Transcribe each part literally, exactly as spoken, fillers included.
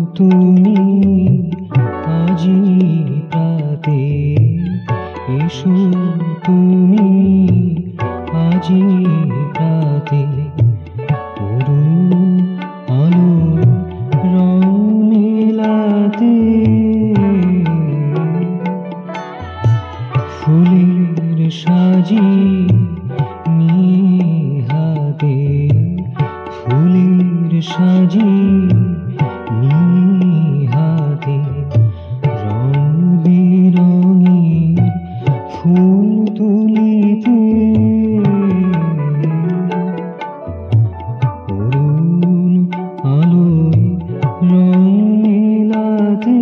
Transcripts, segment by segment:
তুমি আজি প্রাতে, এসো তুমি আজি প্রাতে, অরুণ আলোর রং মেলাতে, ফুলের সাজি নিয়ে হাতে, ফুলের সাজি নিয়ে হাতে, রং বেরঙের ফুল তুলিতে, অরুণ আলোয় রং মেলাতে,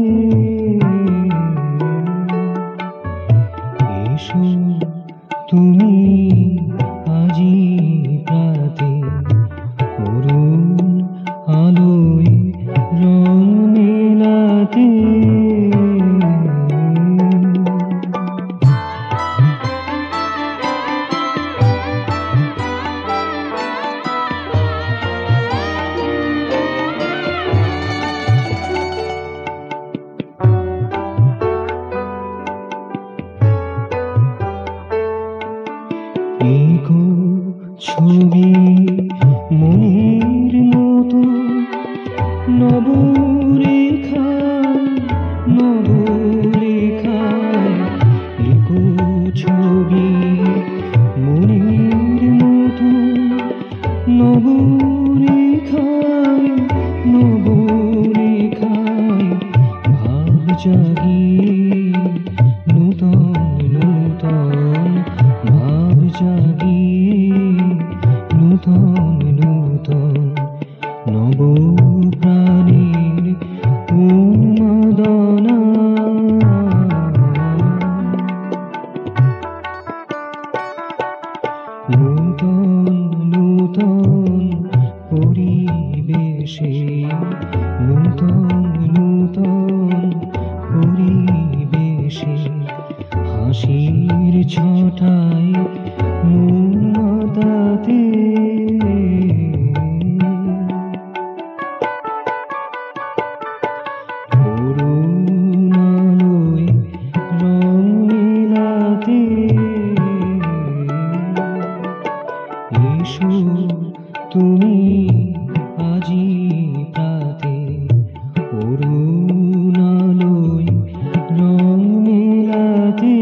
এসো তুমি আজি প্রাতে, অরুণ আলোয় রং মেলাতে। এগো ছবি মনের মতো, নবরেখায় নবরেখায়, এগো ছবি মনের মতো, নবরেখায় নবরেখায়, ভাব জাগিয়ে নূতন নূতন, ভাব জাগিয়ে নূতন নূতন, নব প্রাণের উন্মাদনা, নূতন নূতন পরিবেশে, নূতন নূতন পরিবেশে, হাসির ছটায় মৌনতাতে, অরুণ আলোয় রং মেলাতে, এসো তুমি আজি প্রাতে, অরুণ আলোয় রং মেলাতে।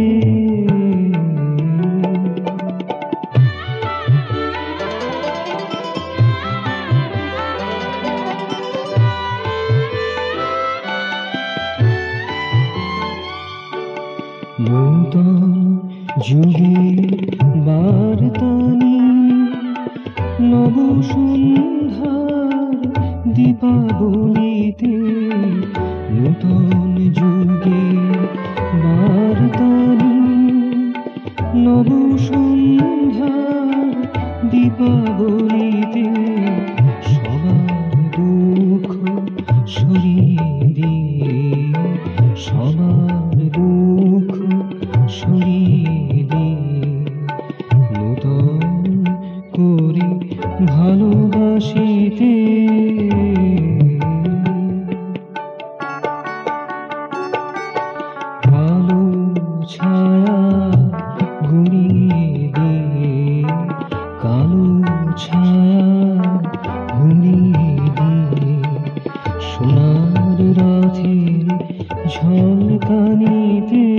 নূতন যুগের বার্তা নিয়ে, নব সন্ধ্যার দীপাবলিতে, নূতন যুগের বার্তা নিয়ে, নব সন্ধ্যার দীপাবলিতে, সবার দুঃখ সরিয়ে দিয়ে, সবার দুঃখ সরিয়ে দিয়ে, নূতন করে ভালোবাসিতে, আলো ছায়া ঘুরিয়ে দিয়ে, কালো ছায়া ঘুরিয়ে দিয়ে, সোনার রথের ঝলকানিতে,